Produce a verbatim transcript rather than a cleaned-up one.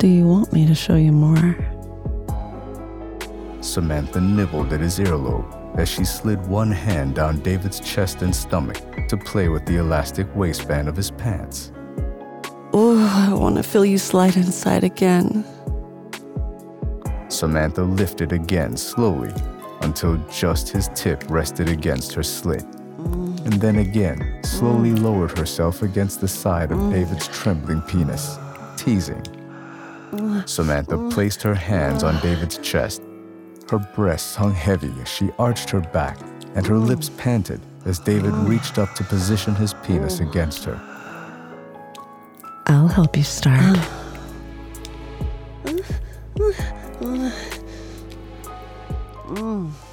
Do you want me to show you more? Samantha nibbled at his earlobe as she slid one hand down David's chest and stomach to play with the elastic waistband of his pants. Oh, I want to feel you slide inside again. Samantha lifted again slowly until just his tip rested against her slit, and then again slowly lowered herself against the side of David's trembling penis, teasing. Samantha placed her hands on David's chest. Her breasts hung heavy as she arched her back, and her lips panted as David reached up to position his penis against her. I'll help you start. Mm.